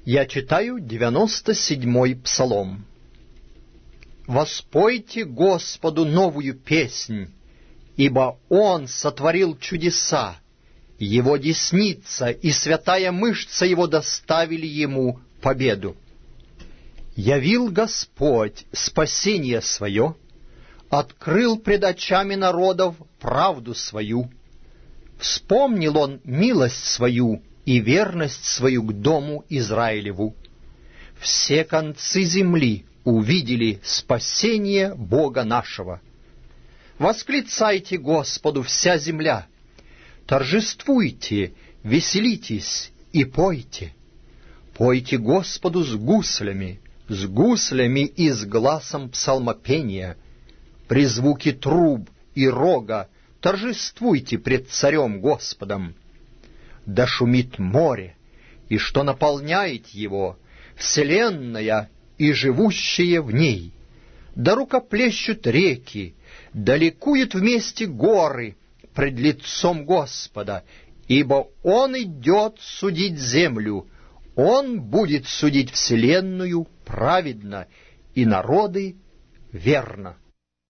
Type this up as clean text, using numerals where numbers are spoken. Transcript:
Я читаю 97-й псалом. «Воспойте Господу новую песнь, ибо Он сотворил чудеса, Его десница и святая мышца Его доставили Ему победу. Явил Господь спасение свое, открыл пред очами народов правду свою. Вспомнил Он милость свою и верность свою к дому Израилеву. Все концы земли увидели спасение Бога нашего. Восклицайте Господу вся земля, торжествуйте, веселитесь и пойте. Пойте Господу с гуслями и с гласом псалмопения. При звуке труб и рога торжествуйте пред Царем Господом. Да шумит море, и что наполняет его, вселенная и живущие в ней. Да рукоплещут реки, да ликуют вместе горы пред лицом Господа, ибо Он идет судить землю, Он будет судить вселенную праведно и народы верно».